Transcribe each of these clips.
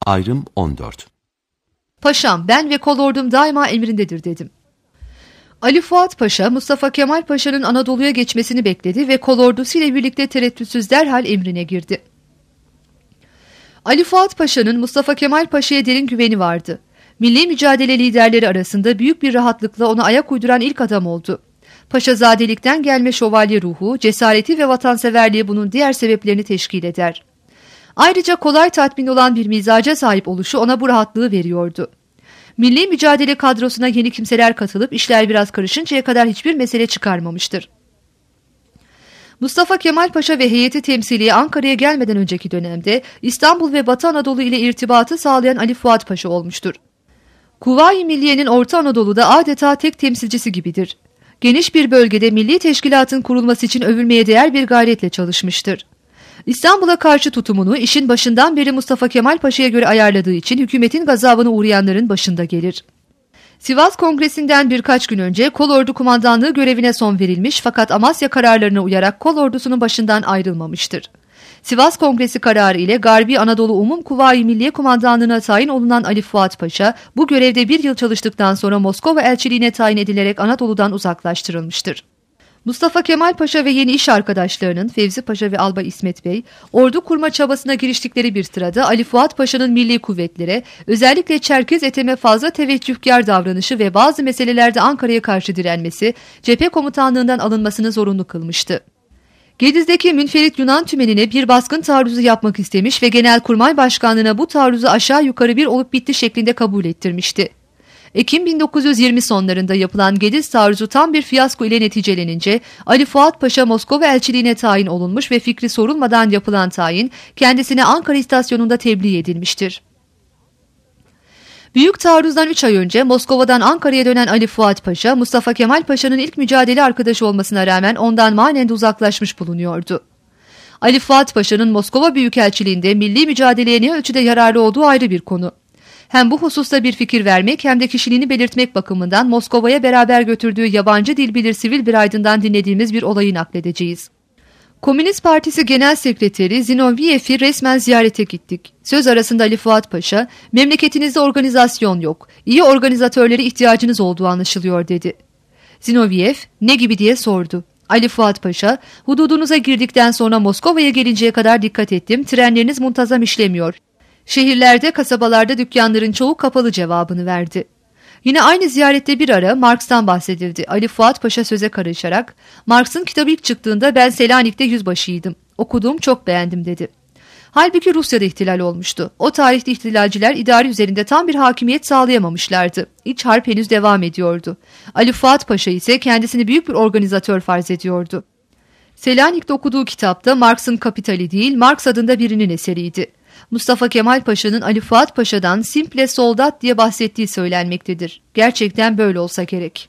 Ayrım 14. Paşam, ben ve kolordum daima emrindedir dedim. Ali Fuat Paşa, Mustafa Kemal Paşa'nın Anadolu'ya geçmesini bekledi ve kolordusuyla birlikte tereddütsüz derhal emrine girdi. Ali Fuat Paşa'nın Mustafa Kemal Paşa'ya derin güveni vardı. Milli mücadele liderleri arasında büyük bir rahatlıkla ona ayak uyduran ilk adam oldu. Paşazadelikten gelme şövalye ruhu, cesareti ve vatanseverliği bunun diğer sebeplerini teşkil eder. Ayrıca kolay tatmin olan bir mizaca sahip oluşu ona bu rahatlığı veriyordu. Milli mücadele kadrosuna yeni kimseler katılıp işler biraz karışıncaya kadar hiçbir mesele çıkarmamıştır. Mustafa Kemal Paşa ve heyeti temsiliye Ankara'ya gelmeden önceki dönemde İstanbul ve Batı Anadolu ile irtibatı sağlayan Ali Fuat Paşa olmuştur. Kuvayi Milliye'nin Orta Anadolu'da adeta tek temsilcisi gibidir. Geniş bir bölgede milli teşkilatın kurulması için övülmeye değer bir gayretle çalışmıştır. İstanbul'a karşı tutumunu işin başından beri Mustafa Kemal Paşa'ya göre ayarladığı için hükümetin gazabına uğrayanların başında gelir. Sivas Kongresi'nden birkaç gün önce kolordu kumandanlığı görevine son verilmiş fakat Amasya kararlarına uyarak kolordusunun başından ayrılmamıştır. Sivas Kongresi kararı ile Garbi Anadolu Umum Kuvayi Milliye Kumandanlığı'na tayin olunan Ali Fuat Paşa, bu görevde bir yıl çalıştıktan sonra Moskova elçiliğine tayin edilerek Anadolu'dan uzaklaştırılmıştır. Mustafa Kemal Paşa ve yeni iş arkadaşlarının Fevzi Paşa ve Albay İsmet Bey, ordu kurma çabasına giriştikleri bir sırada Ali Fuat Paşa'nın milli kuvvetlere, özellikle Çerkez Ethem'e fazla teveccühkar davranışı ve bazı meselelerde Ankara'ya karşı direnmesi, cephe komutanlığından alınmasını zorunlu kılmıştı. Gediz'deki münferit Yunan tümenine bir baskın taarruzu yapmak istemiş ve Genelkurmay Başkanlığı'na bu taarruzu aşağı yukarı bir olup bitti şeklinde kabul ettirmişti. Ekim 1920 sonlarında yapılan Gediz taarruzu tam bir fiyasko ile neticelenince Ali Fuat Paşa Moskova elçiliğine tayin olunmuş ve fikri sorulmadan yapılan tayin kendisine Ankara istasyonunda tebliğ edilmiştir. Büyük taarruzdan 3 ay önce Moskova'dan Ankara'ya dönen Ali Fuat Paşa, Mustafa Kemal Paşa'nın ilk mücadele arkadaşı olmasına rağmen ondan manen de uzaklaşmış bulunuyordu. Ali Fuat Paşa'nın Moskova Büyükelçiliğinde milli mücadeleye ne ölçüde yararlı olduğu ayrı bir konu. Hem bu hususta bir fikir vermek hem de kişiliğini belirtmek bakımından Moskova'ya beraber götürdüğü yabancı dil bilir sivil bir aydından dinlediğimiz bir olayı nakledeceğiz. Komünist Partisi Genel Sekreteri Zinoviyev'i resmen ziyarete gittik. Söz arasında Ali Fuat Paşa, memleketinizde organizasyon yok, iyi organizatörlere ihtiyacınız olduğu anlaşılıyor dedi. Zinoviyev, ne gibi diye sordu. Ali Fuat Paşa, hududunuza girdikten sonra Moskova'ya gelinceye kadar dikkat ettim, trenleriniz muntazam işlemiyor. Şehirlerde, kasabalarda dükkanların çoğu kapalı cevabını verdi. Yine aynı ziyarette bir ara Marks'tan bahsedildi. Ali Fuat Paşa söze karışarak, Marks'ın kitabı ilk çıktığında ben Selanik'te yüzbaşıydım. Okuduğum çok beğendim dedi. Halbuki Rusya'da ihtilal olmuştu. O tarihte ihtilalciler idare üzerinde tam bir hakimiyet sağlayamamışlardı. İç harp henüz devam ediyordu. Ali Fuat Paşa ise kendisini büyük bir organizatör farz ediyordu. Selanik'te okuduğu kitapta Marks'ın Kapitali değil, Marks adında birinin eseriydi. Mustafa Kemal Paşa'nın Ali Fuat Paşa'dan simple soldat diye bahsettiği söylenmektedir. Gerçekten böyle olsa gerek.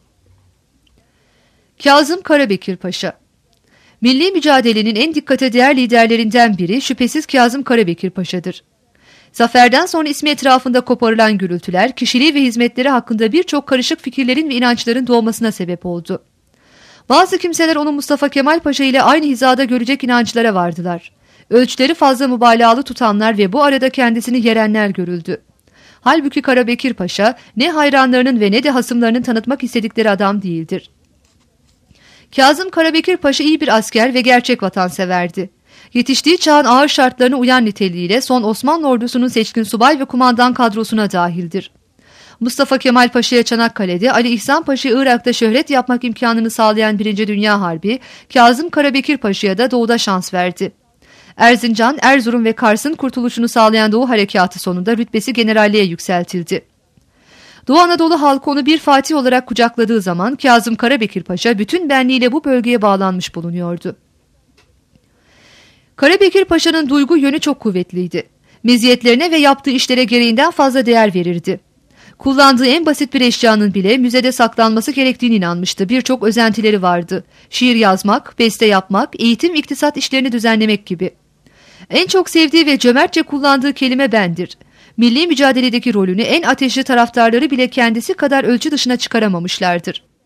Kazım Karabekir Paşa. Milli mücadelenin en dikkate değer liderlerinden biri şüphesiz Kazım Karabekir Paşa'dır. Zaferden sonra ismi etrafında koparılan gürültüler, kişiliği ve hizmetleri hakkında birçok karışık fikirlerin ve inançların doğmasına sebep oldu. Bazı kimseler onu Mustafa Kemal Paşa ile aynı hizada görecek inançlara vardılar. Ölçüleri fazla mübalağalı tutanlar ve bu arada kendisini yerenler görüldü. Halbuki Karabekir Paşa ne hayranlarının ve ne de hasımlarının tanıtmak istedikleri adam değildir. Kazım Karabekir Paşa iyi bir asker ve gerçek vatanseverdi. Yetiştiği çağın ağır şartlarına uyan niteliğiyle son Osmanlı ordusunun seçkin subay ve kumandan kadrosuna dahildir. Mustafa Kemal Paşa'ya Çanakkale'de, Ali İhsan Paşa'ya Irak'ta şöhret yapmak imkanını sağlayan 1. Dünya Harbi, Kazım Karabekir Paşa'ya da doğuda şans verdi. Erzincan, Erzurum ve Kars'ın kurtuluşunu sağlayan Doğu Harekatı sonunda rütbesi generalliğe yükseltildi. Doğu Anadolu halkı onu bir fatih olarak kucakladığı zaman Kazım Karabekir Paşa bütün benliğiyle bu bölgeye bağlanmış bulunuyordu. Karabekir Paşa'nın duygu yönü çok kuvvetliydi. Meziyetlerine ve yaptığı işlere gereğinden fazla değer verirdi. Kullandığı en basit bir eşyanın bile müzede saklanması gerektiğine inanmıştı. Birçok özentileri vardı. Şiir yazmak, beste yapmak, eğitim, iktisat işlerini düzenlemek gibi. En çok sevdiği ve cömertçe kullandığı kelime bendir. Milli mücadeledeki rolünü en ateşli taraftarları bile kendisi kadar ölçü dışına çıkaramamışlardır.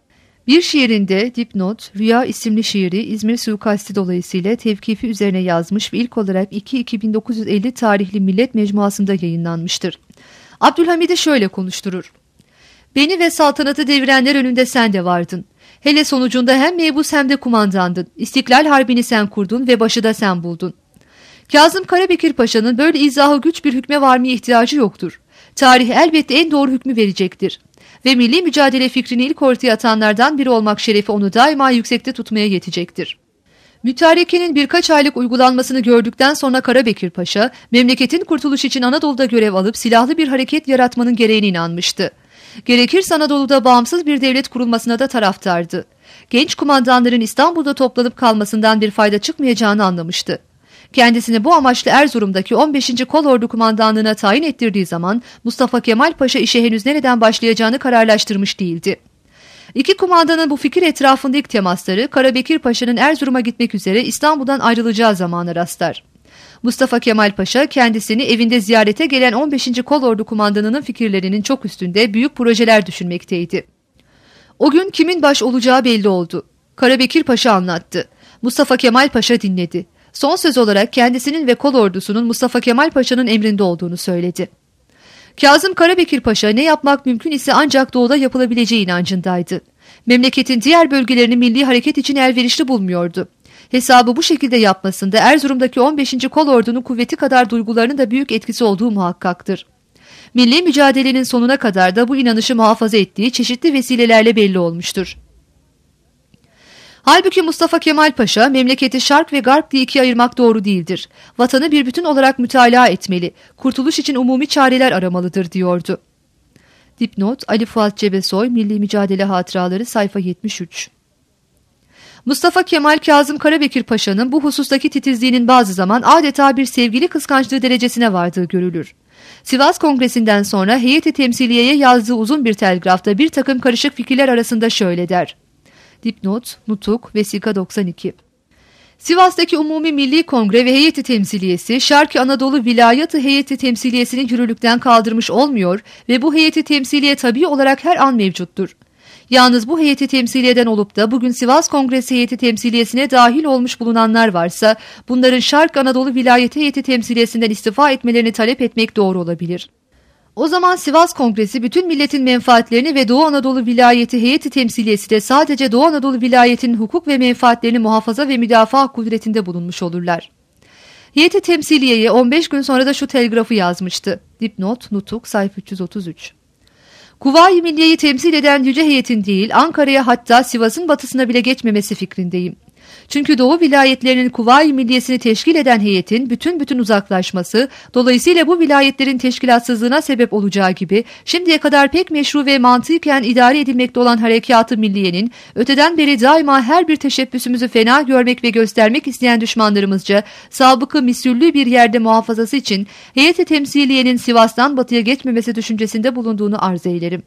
Bir şiirinde dipnot, Rüya isimli şiiri İzmir suikasti dolayısıyla tevkifi üzerine yazmış ve ilk olarak 2-2-1950 tarihli Millet Mecmuası'nda yayınlanmıştır. Abdülhamid'i şöyle konuşturur. Beni ve saltanatı devirenler önünde sen de vardın. Hele sonucunda hem mebus hem de kumandandın. İstiklal Harbi'ni sen kurdun ve başı da sen buldun. Kazım Karabekir Paşa'nın böyle izahı güç bir hükme varmaya ihtiyacı yoktur. Tarih elbette en doğru hükmü verecektir. Ve milli mücadele fikrini ilk ortaya atanlardan biri olmak şerefi onu daima yüksekte tutmaya yetecektir. Mütarekenin birkaç aylık uygulanmasını gördükten sonra Karabekir Paşa, memleketin kurtuluş için Anadolu'da görev alıp silahlı bir hareket yaratmanın gereğine inanmıştı. Gerekirse Anadolu'da bağımsız bir devlet kurulmasına da taraftardı. Genç kumandanların İstanbul'da toplanıp kalmasından bir fayda çıkmayacağını anlamıştı. Kendisini bu amaçla Erzurum'daki 15. Kolordu Kumandanlığı'na tayin ettirdiği zaman Mustafa Kemal Paşa işe henüz nereden başlayacağını kararlaştırmış değildi. İki kumandanın bu fikir etrafında ilk temasları Karabekir Paşa'nın Erzurum'a gitmek üzere İstanbul'dan ayrılacağı zamana rastlar. Mustafa Kemal Paşa kendisini evinde ziyarete gelen 15. Kolordu Kumandanı'nın fikirlerinin çok üstünde büyük projeler düşünmekteydi. O gün kimin baş olacağı belli oldu. Karabekir Paşa anlattı. Mustafa Kemal Paşa dinledi. Son söz olarak kendisinin ve kol ordusunun Mustafa Kemal Paşa'nın emrinde olduğunu söyledi. Kazım Karabekir Paşa ne yapmak mümkün ise ancak doğuda yapılabileceği inancındaydı. Memleketin diğer bölgelerini milli hareket için elverişli bulmuyordu. Hesabı bu şekilde yapmasında Erzurum'daki 15. Kolordu'nun kuvveti kadar duygularının da büyük etkisi olduğu muhakkaktır. Milli mücadelenin sonuna kadar da bu inanışı muhafaza ettiği çeşitli vesilelerle belli olmuştur. Halbuki Mustafa Kemal Paşa memleketi şark ve garp diye ikiye ayırmak doğru değildir. Vatanı bir bütün olarak mütalaa etmeli, kurtuluş için umumi çareler aramalıdır diyordu. Dipnot Ali Fuat Cebesoy Milli Mücadele Hatıraları sayfa 73. Mustafa Kemal Kazım Karabekir Paşa'nın bu husustaki titizliğinin bazı zaman adeta bir sevgili kıskançlığı derecesine vardığı görülür. Sivas Kongresi'nden sonra heyeti temsiliyeye yazdığı uzun bir telgrafta bir takım karışık fikirler arasında şöyle der. Dipnot, Nutuk, Vesika 92. Sivas'taki Umumi Milli Kongre ve Heyeti Temsiliyesi, Şarkı Anadolu Vilayeti Heyeti Temsiliyesini yürürlükten kaldırmış olmuyor ve bu heyeti temsiliye tabii olarak her an mevcuttur. Yalnız bu heyeti temsiliyeden olup da bugün Sivas Kongresi heyeti temsiliyesine dahil olmuş bulunanlar varsa, bunların Şark Anadolu Vilayeti Heyeti Temsiliyesinden istifa etmelerini talep etmek doğru olabilir. O zaman Sivas Kongresi bütün milletin menfaatlerini ve Doğu Anadolu Vilayeti Heyeti Temsiliyesi de sadece Doğu Anadolu Vilayeti'nin hukuk ve menfaatlerini muhafaza ve müdafaa kudretinde bulunmuş olurlar. Heyeti Temsiliye'ye 15 gün sonra da şu telgrafı yazmıştı. Dipnot, Nutuk, sayfa 333. Kuvayi Milliye'yi temsil eden yüce heyetin değil, Ankara'ya hatta Sivas'ın batısına bile geçmemesi fikrindeyim. Çünkü Doğu vilayetlerinin Kuvayi Milliyesini teşkil eden heyetin bütün uzaklaşması, dolayısıyla bu vilayetlerin teşkilatsızlığına sebep olacağı gibi, şimdiye kadar pek meşru ve mantıken idare edilmekte olan harekatı milliyenin, öteden beri daima her bir teşebbüsümüzü fena görmek ve göstermek isteyen düşmanlarımızca, sabıkı misüllü bir yerde muhafazası için, heyeti temsiliyenin Sivas'tan batıya geçmemesi düşüncesinde bulunduğunu arz eylerim.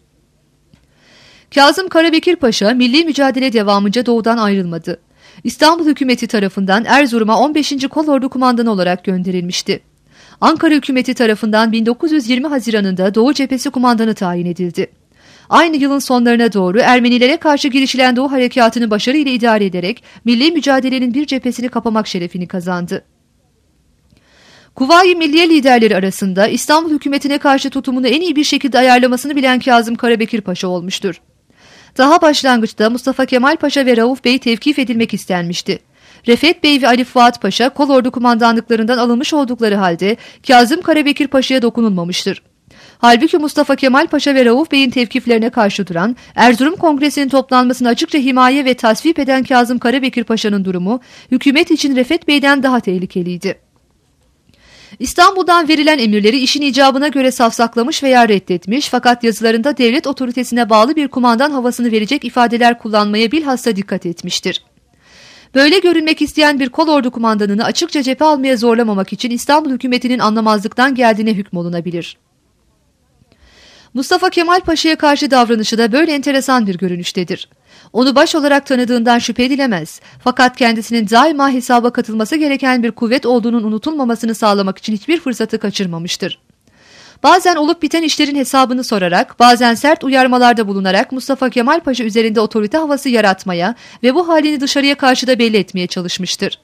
Kazım Karabekir Paşa, milli mücadele devamınca doğudan ayrılmadı. İstanbul hükümeti tarafından Erzurum'a 15. Kolordu Kumandanı olarak gönderilmişti. Ankara hükümeti tarafından 1920 Haziran'ında Doğu Cephesi Kumandanı tayin edildi. Aynı yılın sonlarına doğru Ermenilere karşı girişilen Doğu Harekatı'nı başarıyla idare ederek milli mücadelenin bir cephesini kapamak şerefini kazandı. Kuvayi Milliye liderleri arasında İstanbul hükümetine karşı tutumunu en iyi bir şekilde ayarlamasını bilen Kazım Karabekir Paşa olmuştur. Daha başlangıçta Mustafa Kemal Paşa ve Rauf Bey tevkif edilmek istenmişti. Refet Bey ve Ali Fuat Paşa kolordu kumandanlıklarından alınmış oldukları halde Kazım Karabekir Paşa'ya dokunulmamıştır. Halbuki Mustafa Kemal Paşa ve Rauf Bey'in tevkiflerine karşı duran, Erzurum Kongresi'nin toplanmasını açıkça himaye ve tasvip eden Kazım Karabekir Paşa'nın durumu, hükümet için Refet Bey'den daha tehlikeliydi. İstanbul'dan verilen emirleri işin icabına göre safsaklamış veya reddetmiş, fakat yazılarında devlet otoritesine bağlı bir kumandan havasını verecek ifadeler kullanmaya bilhassa dikkat etmiştir. Böyle görünmek isteyen bir kolordu kumandanını açıkça cephe almaya zorlamamak için İstanbul hükümetinin anlamazlıktan geldiğine hükmolunabilir. Mustafa Kemal Paşa'ya karşı davranışı da böyle enteresan bir görünüştedir. Onu baş olarak tanıdığından şüphe edilemez. Fakat kendisinin daima hesaba katılması gereken bir kuvvet olduğunun unutulmamasını sağlamak için hiçbir fırsatı kaçırmamıştır. Bazen olup biten işlerin hesabını sorarak, bazen sert uyarmalarda bulunarak Mustafa Kemal Paşa üzerinde otorite havası yaratmaya ve bu halini dışarıya karşı da belli etmeye çalışmıştır.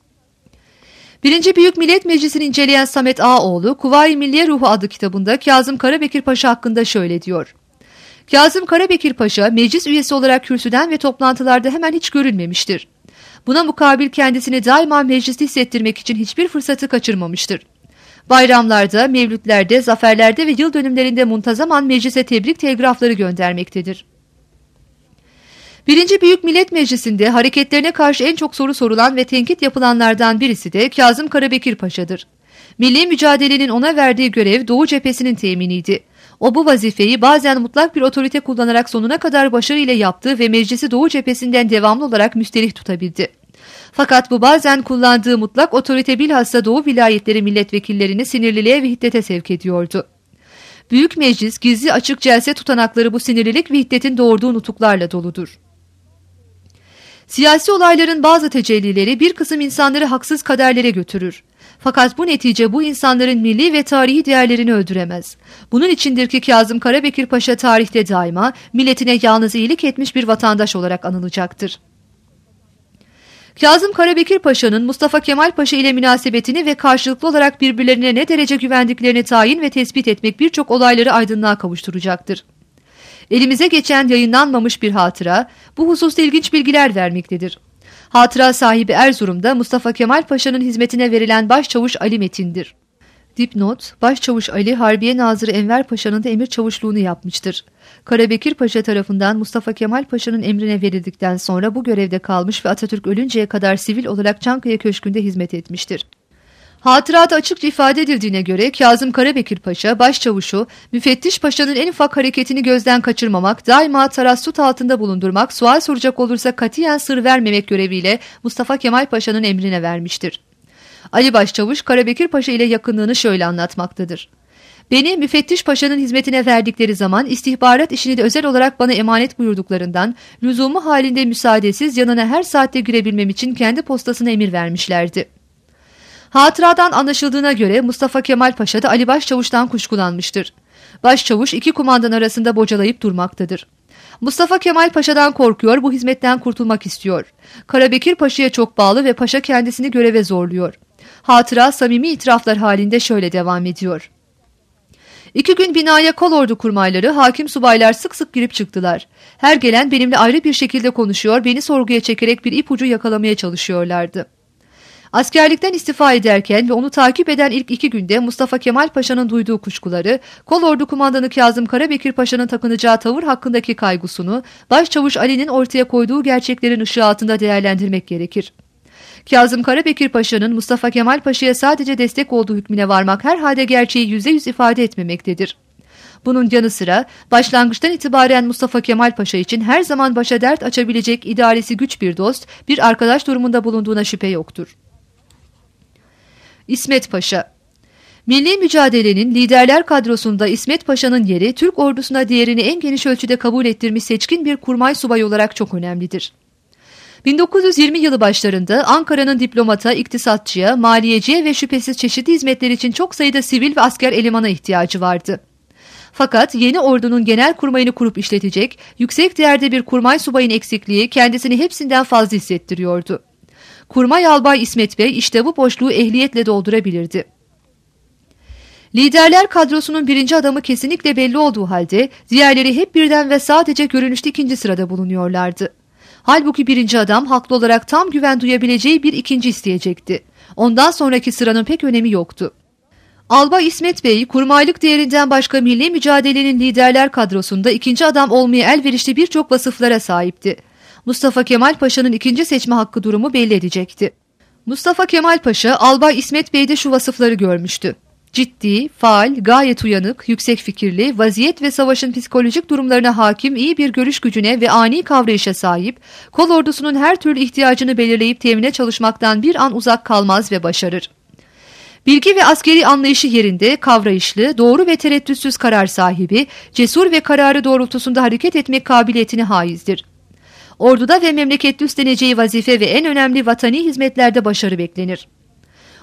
1. Büyük Millet Meclisi'ni inceleyen Samet Ağaoğlu, Kuvayi Milliye Ruhu adlı kitabında Kazım Karabekir Paşa hakkında şöyle diyor. Kazım Karabekir Paşa, meclis üyesi olarak kürsüden ve toplantılarda hemen hiç görülmemiştir. Buna mukabil kendisini daima mecliste hissettirmek için hiçbir fırsatı kaçırmamıştır. Bayramlarda, mevlütlerde, zaferlerde ve yıl dönümlerinde muntazaman meclise tebrik telgrafları göndermektedir. 1. Büyük Millet Meclisi'nde hareketlerine karşı en çok soru sorulan ve tenkit yapılanlardan birisi de Kazım Karabekir Paşa'dır. Milli mücadelenin ona verdiği görev Doğu cephesinin teminiydi. O bu vazifeyi bazen mutlak bir otorite kullanarak sonuna kadar başarıyla yaptı ve meclisi Doğu cephesinden devamlı olarak müsterih tutabildi. Fakat bu bazen kullandığı mutlak otorite bilhassa Doğu vilayetleri milletvekillerini sinirliliğe ve hiddete sevk ediyordu. Büyük Meclis gizli açık celse tutanakları bu sinirlilik ve hiddetin doğurduğu nutuklarla doludur. Siyasi olayların bazı tecellileri bir kısım insanları haksız kaderlere götürür. Fakat bu netice bu insanların milli ve tarihi değerlerini öldüremez. Bunun içindir ki Kazım Karabekir Paşa tarihte daima milletine yalnız iyilik etmiş bir vatandaş olarak anılacaktır. Kazım Karabekir Paşa'nın Mustafa Kemal Paşa ile münasebetini ve karşılıklı olarak birbirlerine ne derece güvendiklerini tayin ve tespit etmek birçok olayları aydınlığa kavuşturacaktır. Elimize geçen yayınlanmamış bir hatıra bu hususta ilginç bilgiler vermektedir. Hatıra sahibi Erzurum'da Mustafa Kemal Paşa'nın hizmetine verilen Başçavuş Ali Metin'dir. Dipnot, Başçavuş Ali, Harbiye Nazırı Enver Paşa'nın da emir çavuşluğunu yapmıştır. Karabekir Paşa tarafından Mustafa Kemal Paşa'nın emrine verildikten sonra bu görevde kalmış ve Atatürk ölünceye kadar sivil olarak Çankaya Köşkü'nde hizmet etmiştir. Hatırada açıkça ifade edildiğine göre Kazım Karabekir Paşa, Başçavuşu, Müfettiş Paşa'nın en ufak hareketini gözden kaçırmamak, daima tarassut altında bulundurmak, sual soracak olursa katiyen sır vermemek göreviyle Mustafa Kemal Paşa'nın emrine vermiştir. Ali Başçavuş, Karabekir Paşa ile yakınlığını şöyle anlatmaktadır. Beni Müfettiş Paşa'nın hizmetine verdikleri zaman istihbarat işini de özel olarak bana emanet buyurduklarından lüzumu halinde müsaadesiz yanına her saatte girebilmem için kendi postasına emir vermişlerdi. Hatıradan anlaşıldığına göre Mustafa Kemal Paşa da Ali Başçavuş'tan kuşkulanmıştır. Başçavuş iki kumandan arasında bocalayıp durmaktadır. Mustafa Kemal Paşa'dan korkuyor, bu hizmetten kurtulmak istiyor. Karabekir Paşa'ya çok bağlı ve Paşa kendisini göreve zorluyor. Hatıra samimi itiraflar halinde şöyle devam ediyor. 2 gün binaya kolordu kurmayları, hakim subaylar sık sık girip çıktılar. Her gelen benimle ayrı bir şekilde konuşuyor, beni sorguya çekerek bir ipucu yakalamaya çalışıyorlardı. Askerlikten istifa ederken ve onu takip eden ilk 2 günde Mustafa Kemal Paşa'nın duyduğu kuşkuları, kolordu kumandanı Kazım Karabekir Paşa'nın takınacağı tavır hakkındaki kaygısını, Başçavuş Ali'nin ortaya koyduğu gerçeklerin ışığı altında değerlendirmek gerekir. Kazım Karabekir Paşa'nın Mustafa Kemal Paşa'ya sadece destek olduğu hükmüne varmak herhalde gerçeği %100 ifade etmemektedir. Bunun yanı sıra başlangıçtan itibaren Mustafa Kemal Paşa için her zaman başa dert açabilecek idaresi güç bir dost, bir arkadaş durumunda bulunduğuna şüphe yoktur. İsmet Paşa. Milli mücadelenin liderler kadrosunda İsmet Paşa'nın yeri Türk ordusuna değerini en geniş ölçüde kabul ettirmiş seçkin bir kurmay subayı olarak çok önemlidir. 1920 yılı başlarında Ankara'nın diplomata, iktisatçıya, maliyeciye ve şüphesiz çeşitli hizmetler için çok sayıda sivil ve asker elemana ihtiyacı vardı. Fakat yeni ordunun genel kurmayını kurup işletecek, yüksek değerde bir kurmay subayın eksikliği kendisini hepsinden fazla hissettiriyordu. Kurmay Albay İsmet Bey işte bu boşluğu ehliyetle doldurabilirdi. Liderler kadrosunun birinci adamı kesinlikle belli olduğu halde diğerleri hep birden ve sadece görünüşte ikinci sırada bulunuyorlardı. Halbuki birinci adam haklı olarak tam güven duyabileceği bir ikinci isteyecekti. Ondan sonraki sıranın pek önemi yoktu. Albay İsmet Bey, kurmaylık değerinden başka milli mücadelenin liderler kadrosunda ikinci adam olmaya elverişli birçok vasıflara sahipti. Mustafa Kemal Paşa'nın ikinci seçme hakkı durumu belli edecekti. Mustafa Kemal Paşa, Albay İsmet Bey'de şu vasıfları görmüştü. Ciddi, faal, gayet uyanık, yüksek fikirli, vaziyet ve savaşın psikolojik durumlarına hakim iyi bir görüş gücüne ve ani kavrayışa sahip, kol ordusunun her türlü ihtiyacını belirleyip temine çalışmaktan bir an uzak kalmaz ve başarır. Bilgi ve askeri anlayışı yerinde, kavrayışlı, doğru ve tereddütsüz karar sahibi, cesur ve kararı doğrultusunda hareket etmek kabiliyetine haizdir. Orduda ve memlekette üstleneceği vazife ve en önemli vatani hizmetlerde başarı beklenir.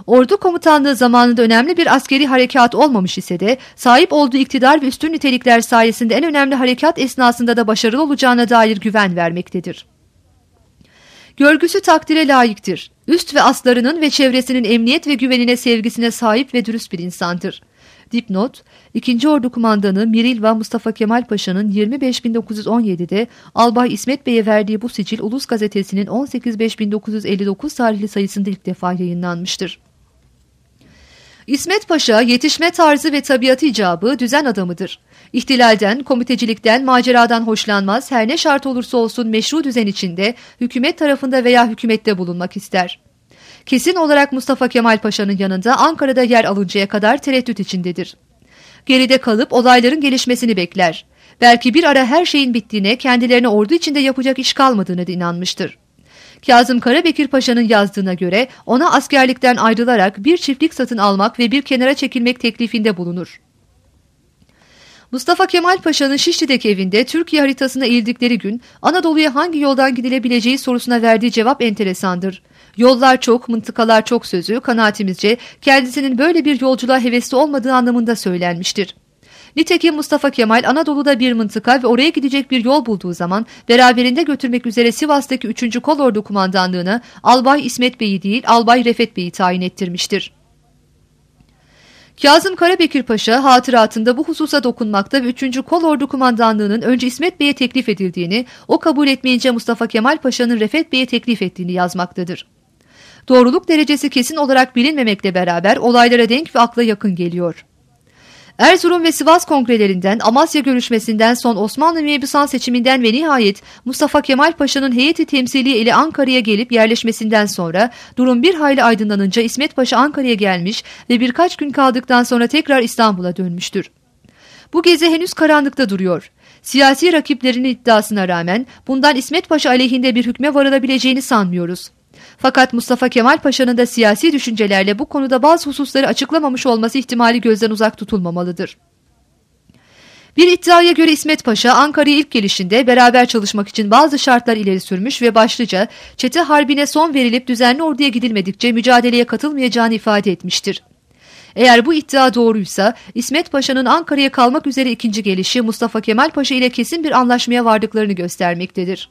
Ordu komutanlığı zamanında önemli bir askeri harekat olmamış ise de sahip olduğu iktidar ve üstün nitelikler sayesinde en önemli harekat esnasında da başarılı olacağına dair güven vermektedir. Görgüsü takdire layıktır. Üst ve aslarının ve çevresinin emniyet ve güvenine sevgisine sahip ve dürüst bir insandır. Dipnot, 2. Ordu Kumandanı Mirilva Mustafa Kemal Paşa'nın 25.917'de Albay İsmet Bey'e verdiği bu sicil Ulus Gazetesi'nin 18.5.1959 tarihli sayısında ilk defa yayınlanmıştır. İsmet Paşa yetişme tarzı ve tabiatı icabı düzen adamıdır. İhtilalden, komitecilikten, maceradan hoşlanmaz, her ne şart olursa olsun meşru düzen içinde, hükümet tarafında veya hükümette bulunmak ister. Kesin olarak Mustafa Kemal Paşa'nın yanında Ankara'da yer alıncaya kadar tereddüt içindedir. Geride kalıp olayların gelişmesini bekler. Belki bir ara her şeyin bittiğine, kendilerine ordu içinde yapacak iş kalmadığına da inanmıştır. Kazım Karabekir Paşa'nın yazdığına göre ona askerlikten ayrılarak bir çiftlik satın almak ve bir kenara çekilmek teklifinde bulunur. Mustafa Kemal Paşa'nın Şişli'deki evinde Türkiye haritasına eğildikleri gün Anadolu'ya hangi yoldan gidilebileceği sorusuna verdiği cevap enteresandır. Yollar çok, mıntıkalar çok sözü kanaatimizce kendisinin böyle bir yolculuğa hevesli olmadığı anlamında söylenmiştir. Nitekim Mustafa Kemal Anadolu'da bir mıntıka ve oraya gidecek bir yol bulduğu zaman beraberinde götürmek üzere Sivas'taki 3. Kolordu Kumandanlığı'na Albay İsmet Bey'i değil Albay Refet Bey'i tayin ettirmiştir. Kazım Karabekir Paşa hatıratında bu hususa dokunmakta ve 3. Kolordu Kumandanlığı'nın önce İsmet Bey'e teklif edildiğini, o kabul etmeyince Mustafa Kemal Paşa'nın Refet Bey'e teklif ettiğini yazmaktadır. Doğruluk derecesi kesin olarak bilinmemekle beraber olaylara denk ve akla yakın geliyor. Erzurum ve Sivas kongrelerinden, Amasya görüşmesinden, son Osmanlı mebusan seçiminden ve nihayet Mustafa Kemal Paşa'nın heyeti temsili ile Ankara'ya gelip yerleşmesinden sonra durum bir hayli aydınlanınca İsmet Paşa Ankara'ya gelmiş ve birkaç gün kaldıktan sonra tekrar İstanbul'a dönmüştür. Bu gezi henüz karanlıkta duruyor. Siyasi rakiplerinin iddiasına rağmen bundan İsmet Paşa aleyhinde bir hükme varılabileceğini sanmıyoruz. Fakat Mustafa Kemal Paşa'nın da siyasi düşüncelerle bu konuda bazı hususları açıklamamış olması ihtimali gözden uzak tutulmamalıdır. Bir iddiaya göre İsmet Paşa Ankara'ya ilk gelişinde beraber çalışmak için bazı şartlar ileri sürmüş ve başlıca çete harbine son verilip düzenli orduya gidilmedikçe mücadeleye katılmayacağını ifade etmiştir. Eğer bu iddia doğruysa İsmet Paşa'nın Ankara'ya kalmak üzere ikinci gelişi Mustafa Kemal Paşa ile kesin bir anlaşmaya vardıklarını göstermektedir.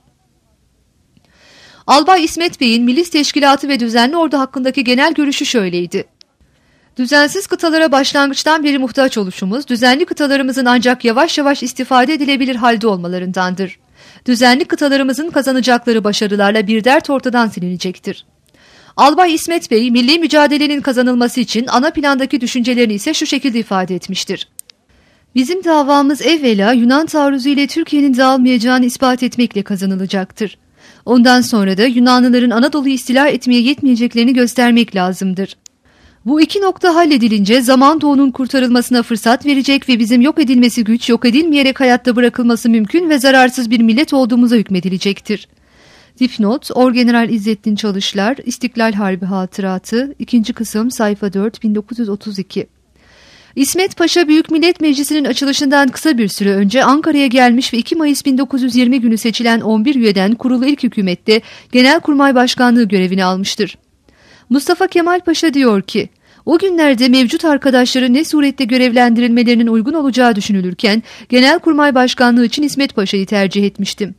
Albay İsmet Bey'in milis teşkilatı ve düzenli ordu hakkındaki genel görüşü şöyleydi. Düzensiz kıtalara başlangıçtan beri muhtaç oluşumuz, düzenli kıtalarımızın ancak yavaş yavaş istifade edilebilir halde olmalarındandır. Düzenli kıtalarımızın kazanacakları başarılarla bir dert ortadan silinecektir. Albay İsmet Bey, milli mücadelenin kazanılması için ana plandaki düşüncelerini ise şu şekilde ifade etmiştir. Bizim davamız evvela Yunan taarruzu ile Türkiye'nin dağılmayacağını ispat etmekle kazanılacaktır. Ondan sonra da Yunanlıların Anadolu'yu istila etmeye yetmeyeceklerini göstermek lazımdır. Bu iki nokta halledilince zaman doğunun kurtarılmasına fırsat verecek ve bizim yok edilmesi güç, yok edilmeyerek hayatta bırakılması mümkün ve zararsız bir millet olduğumuza hükmedilecektir. Dipnot, Orgeneral İzzettin Çalışlar, İstiklal Harbi Hatıratı, 2. kısım, sayfa 4, 1932. İsmet Paşa Büyük Millet Meclisi'nin açılışından kısa bir süre önce Ankara'ya gelmiş ve 2 Mayıs 1920 günü seçilen 11 üyeden kurulu ilk hükümette Genelkurmay Başkanlığı görevini almıştır. Mustafa Kemal Paşa diyor ki, o günlerde mevcut arkadaşları ne surette görevlendirilmelerinin uygun olacağı düşünülürken Genelkurmay Başkanlığı için İsmet Paşa'yı tercih etmiştim.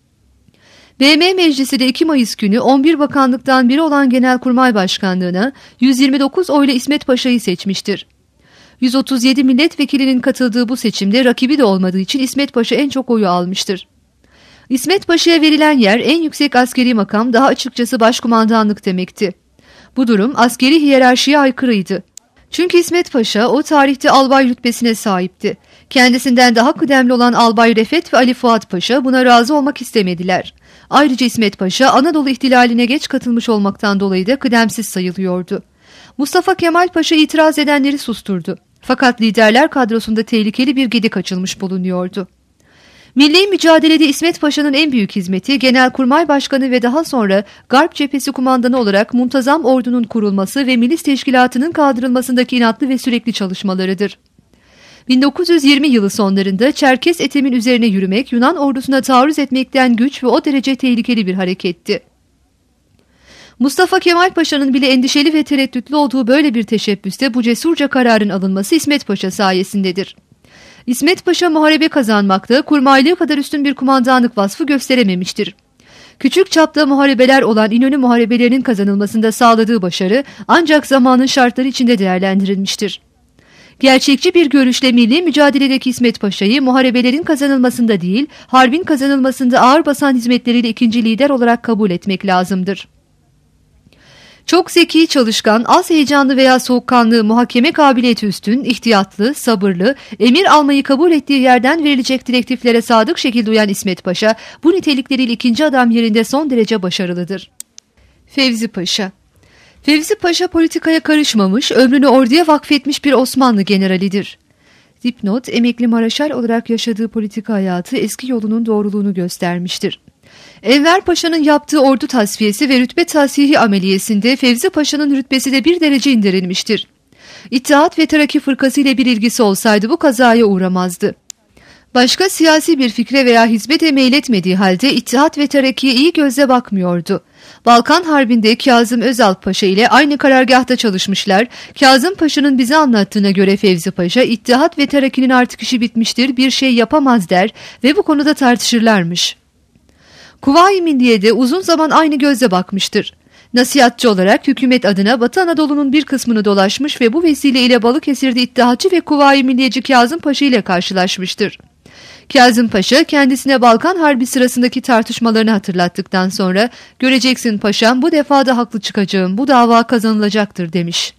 BM Meclisi de 2 Mayıs günü 11 bakanlıktan biri olan Genelkurmay Başkanlığı'na 129 oyla İsmet Paşa'yı seçmiştir. 137 milletvekilinin katıldığı bu seçimde rakibi de olmadığı için İsmet Paşa en çok oyu almıştır. İsmet Paşa'ya verilen yer en yüksek askeri makam, daha açıkçası başkumandanlık demekti. Bu durum askeri hiyerarşiye aykırıydı. Çünkü İsmet Paşa o tarihte albay rütbesine sahipti. Kendisinden daha kıdemli olan Albay Refet ve Ali Fuat Paşa buna razı olmak istemediler. Ayrıca İsmet Paşa Anadolu ihtilaline geç katılmış olmaktan dolayı da kıdemsiz sayılıyordu. Mustafa Kemal Paşa itiraz edenleri susturdu. Fakat liderler kadrosunda tehlikeli bir gedik açılmış bulunuyordu. Milli mücadelede İsmet Paşa'nın en büyük hizmeti Genelkurmay Başkanı ve daha sonra Garp Cephesi Kumandanı olarak muntazam ordunun kurulması ve milis teşkilatının kaldırılmasındaki inatlı ve sürekli çalışmalarıdır. 1920 yılı sonlarında Çerkes Ethem'in üzerine yürümek Yunan ordusuna taarruz etmekten güç ve o derece tehlikeli bir hareketti. Mustafa Kemal Paşa'nın bile endişeli ve tereddütlü olduğu böyle bir teşebbüste bu cesurca kararın alınması İsmet Paşa sayesindedir. İsmet Paşa muharebe kazanmakta kurmaylığı kadar üstün bir kumandanlık vasfı gösterememiştir. Küçük çapta muharebeler olan İnönü muharebelerinin kazanılmasında sağladığı başarı ancak zamanın şartları içinde değerlendirilmiştir. Gerçekçi bir görüşle milli mücadeledeki İsmet Paşa'yı muharebelerin kazanılmasında değil, harbin kazanılmasında ağır basan hizmetleriyle ikinci lider olarak kabul etmek lazımdır. Çok zeki, çalışkan, az heyecanlı veya soğukkanlı, muhakeme kabiliyeti üstün, ihtiyatlı, sabırlı, emir almayı kabul ettiği yerden verilecek direktiflere sadık şekilde uyan İsmet Paşa, bu nitelikleriyle ikinci adam yerinde son derece başarılıdır. Fevzi Paşa Fevzi Paşa politikaya karışmamış, ömrünü orduya vakfetmiş bir Osmanlı generalidir. Dipnot, emekli Maraşal olarak yaşadığı politika hayatı eski yolunun doğruluğunu göstermiştir. Enver Paşa'nın yaptığı ordu tasfiyesi ve rütbe tasihi ameliyesinde Fevzi Paşa'nın rütbesi de bir derece indirilmiştir. İttihat ve Terakki fırkası ile bir ilgisi olsaydı bu kazaya uğramazdı. Başka siyasi bir fikre veya hizmete meyletmediği halde İttihat ve Terakki'ye iyi gözle bakmıyordu. Balkan Harbi'nde Kazım Özalp Paşa ile aynı karargahta çalışmışlar. Kazım Paşa'nın bize anlattığına göre Fevzi Paşa, İttihat ve Terakki'nin artık işi bitmiştir, bir şey yapamaz der ve bu konuda tartışırlarmış. Kuvayi Milliye'de uzun zaman aynı gözle bakmıştır. Nasihatçı olarak hükümet adına Batı Anadolu'nun bir kısmını dolaşmış ve bu vesileyle Balıkesir'de İttihatçı ve Kuvayi Milliyeci Kazım Paşa ile karşılaşmıştır. Kazım Paşa kendisine Balkan Harbi sırasındaki tartışmalarını hatırlattıktan sonra "Göreceksin paşam, bu defa da haklı çıkacağım, bu dava kazanılacaktır" demiş.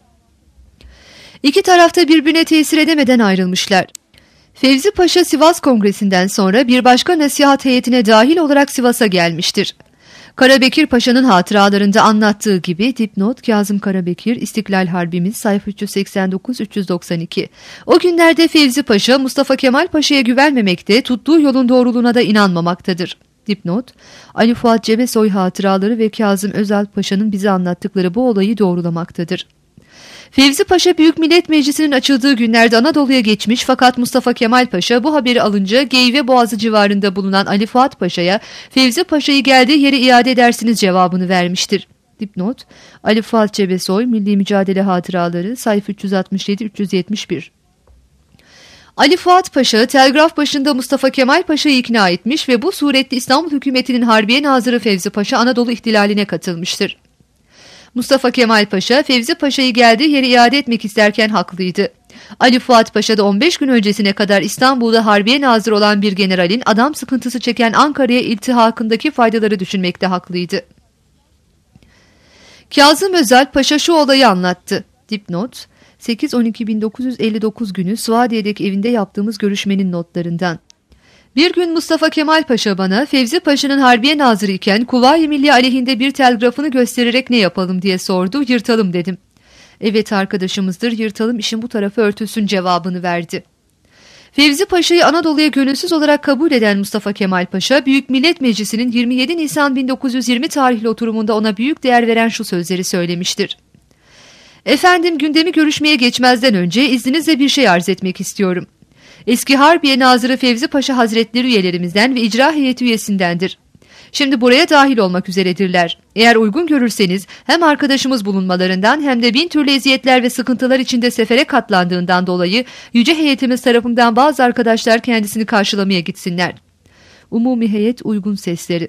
İki tarafta birbirine tesir edemeden ayrılmışlar. Fevzi Paşa Sivas Kongresi'nden sonra bir başka nasihat heyetine dahil olarak Sivas'a gelmiştir. Karabekir Paşa'nın hatıralarında anlattığı gibi dipnot Kazım Karabekir, İstiklal Harbimiz sayfa 389-392. O günlerde Fevzi Paşa Mustafa Kemal Paşa'ya güvenmemekte, tuttuğu yolun doğruluğuna da inanmamaktadır. Dipnot, Ali Fuat Cebesoy hatıraları ve Kazım Özalp Paşa'nın bize anlattıkları bu olayı doğrulamaktadır. Fevzi Paşa Büyük Millet Meclisi'nin açıldığı günlerde Anadolu'ya geçmiş fakat Mustafa Kemal Paşa bu haberi alınca Geyve Boğazı civarında bulunan Ali Fuat Paşa'ya Fevzi Paşa'yı geldiği yere iade edersiniz cevabını vermiştir. Dipnot, Ali Fuat Cebesoy, Milli Mücadele Hatıraları, sayfa 367-371. Ali Fuat Paşa, telgraf başında Mustafa Kemal Paşa'yı ikna etmiş ve bu suretle İstanbul hükümetinin Harbiye Nazırı Fevzi Paşa Anadolu ihtilaline katılmıştır. Mustafa Kemal Paşa, Fevzi Paşa'yı geldiği yere iade etmek isterken haklıydı. Ali Fuat Paşa da 15 gün öncesine kadar İstanbul'da Harbiye Nazırı olan bir generalin adam sıkıntısı çeken Ankara'ya iltihakındaki faydaları düşünmekte haklıydı. Kazım Özalp Paşa şu olayı anlattı. Dipnot, 8-12-1959 günü Suadiye'deki evinde yaptığımız görüşmenin notlarından. Bir gün Mustafa Kemal Paşa bana Fevzi Paşa'nın Harbiye Nazırı iken Kuvayi Milliye aleyhinde bir telgrafını göstererek ne yapalım diye sordu. Yırtalım dedim. Evet arkadaşımızdır, yırtalım, işin bu tarafı örtülsün cevabını verdi. Fevzi Paşa'yı Anadolu'ya gönülsüz olarak kabul eden Mustafa Kemal Paşa, Büyük Millet Meclisi'nin 27 Nisan 1920 tarihli oturumunda ona büyük değer veren şu sözleri söylemiştir. Efendim, gündemi görüşmeye geçmezden önce izninizle bir şey arz etmek istiyorum. Eski Harbiye Nazırı Fevzi Paşa Hazretleri üyelerimizden ve icra heyeti üyesindendir. Şimdi buraya dahil olmak üzeredirler. Eğer uygun görürseniz hem arkadaşımız bulunmalarından hem de bin türlü eziyetler ve sıkıntılar içinde sefere katlandığından dolayı yüce heyetimiz tarafından bazı arkadaşlar kendisini karşılamaya gitsinler. Umumi heyet uygun sesleri.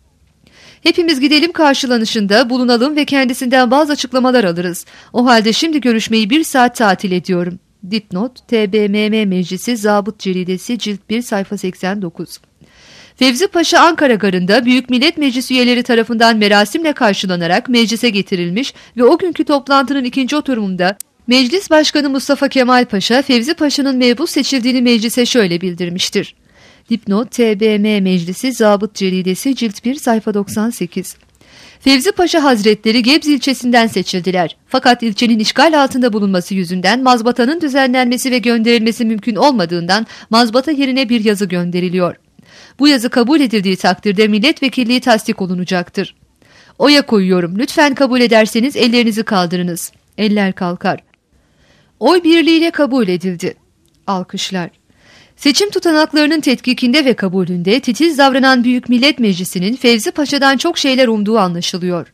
Hepimiz gidelim karşılanışında bulunalım ve kendisinden bazı açıklamalar alırız. O halde şimdi görüşmeyi 1 saat tatil ediyorum. Dipnot, TBMM Meclisi Zabıt Ceridesi Cilt 1 sayfa 89. Fevzi Paşa Ankara Garı'nda Büyük Millet Meclisi üyeleri tarafından merasimle karşılanarak meclise getirilmiş ve o günkü toplantının ikinci oturumunda Meclis Başkanı Mustafa Kemal Paşa, Fevzi Paşa'nın mebus seçildiğini meclise şöyle bildirmiştir. Dipnot, TBMM Meclisi Zabıt Ceridesi Cilt 1 sayfa 98. Fevzi Paşa Hazretleri Gebze ilçesinden seçildiler. Fakat ilçenin işgal altında bulunması yüzünden mazbatanın düzenlenmesi ve gönderilmesi mümkün olmadığından mazbata yerine bir yazı gönderiliyor. Bu yazı kabul edildiği takdirde milletvekilliği tasdik olunacaktır. Oya koyuyorum. Lütfen kabul ederseniz ellerinizi kaldırınız. Eller kalkar. Oy birliğiyle kabul edildi. Alkışlar. Seçim tutanaklarının tetkikinde ve kabulünde titiz davranan Büyük Millet Meclisi'nin Fevzi Paşa'dan çok şeyler umduğu anlaşılıyor.